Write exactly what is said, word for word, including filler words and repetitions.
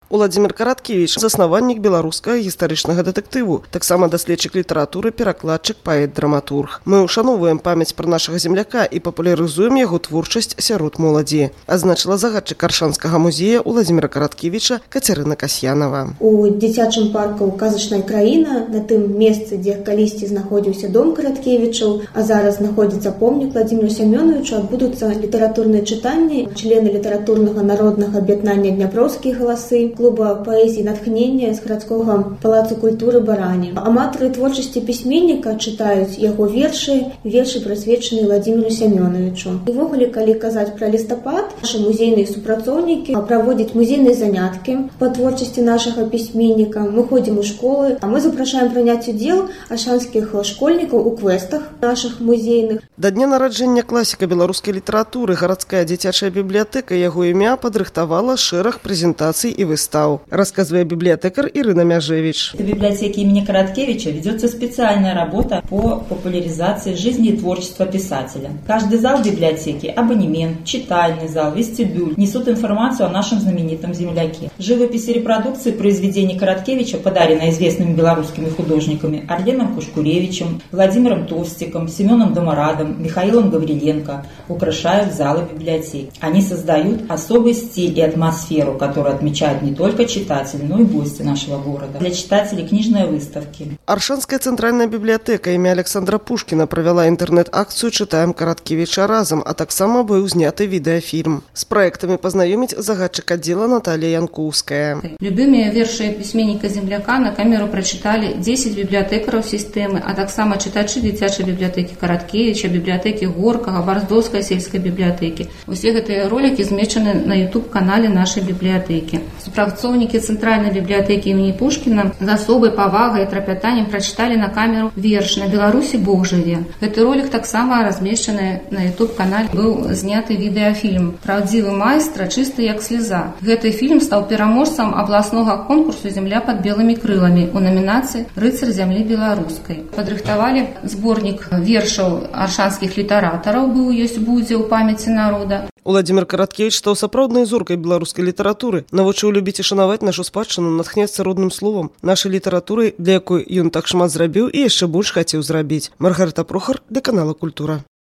Уладзімір Караткевіч – заснавальнік беларускага гістарычнага дэтэктыву, таксама даследчык літаратуры, перакладчык, паэт-драматург. Мы ушановуем памяць пра нашага земляка і папулярызуем яго творчасць сярод моладзі, азначыла загадчык Аршанскага музея Уладзіміра Караткевіча Кацярына Касьянова. У дзіцячым парку «Казачная краіна», на тым месцы, дзе калісьці знаходзіўся дом Караткевічаў, а зараз знаходзіцца помнік Владзіміру Сямёновичу, адбудуцца літаратурныя чытанні, члены літаратурнага народнага аб'яднання «Дняпроўскія галасы», клуба паэзіі натхнення з гарадскога палацу культуры «Барані». Аматары творчасці пісьменніка чытаюць яго вершы, вершы прысвечаныя Владзіміру Сямёновичу. І ввогуле, калі казаць пра лістапад, нашы музейныя супрацоўнікі праводзяць музейныя заняткі па творчасці нашага пісьменніка. Мы ходзім у школы, а мы запрашаем прыняць удзел аршанскіх школьнікаў у квестах нашых музейных. Да дня нараджэння класіка беларускай літаратуры гарадская дзіцячая бібліятэка яго імя падрыхтавала шэраг прэзентацый і выстаў. Рассказывает библиотекарь Ирина Мяжевич. В библиотеке имени Короткевича ведется специальная работа по популяризации жизни и творчества писателя. Каждый зал библиотеки, абонемент, читальный зал, вестибюль несут информацию о нашем знаменитом земляке. Живопись и репродукции произведений Короткевича, подаренные известными белорусскими художниками Орленом Кушкуревичем, Владимиром Товстиком, Семеном Домарадом, Михаилом Гавриленко, украшают залы библиотеки. Они создают особый стиль и атмосферу, которую отмечают не только читатели, но и гости нашего города. Для читателей книжные выставки. Аршанская центральная библиотека імя Александра Пушкина провела интернет-акцию «Читаем Караткевича разом», а таксама быў зняты відэафільм. С проектами познакомить загадчик отдела Наталья Янковская. Любимые верши письменника земляка на камеру прочитали десять библиотекаров системы, а таксама читачи дзіцячай библиотеки Короткевича, библиотеки Горкага, Борздовской сельской библиотеки. Все эти ролики измечены на ютуб-канале нашей библиотеки. Супрацоўнікі цэнтральнай бібліятэкі імені Пушкіна з асобай павагай і трапятаннем прачыталі на камеру верш «На Беларусі Бог жыве». Гэты ролик таксама размешчаны на ютуб-канале. Быў зняты відэафільм «Праўдзівы майстра, чысты як слеза». Гэты фільм стаў пераможцам абласнога конкурсу «Земля под белымі крыламі» у номінацыі «Рыцар зямлі беларускай». Падрыхтавалі зборнік вершаў аршанскіх літаратараў, быў ёсць будзе ў памяці народа. Уладзімір Караткевіч стаў сапраўднай зоркай беларускай літаратуры, навучыў любіць і шанаваць нашу спадчыну, натхняцца родным словам, нашай літаратуры, для якой ён так шмат зрабіў і яшчэ больш хацеў зрабіць. Маргарыта Прохар, для канала «Культура».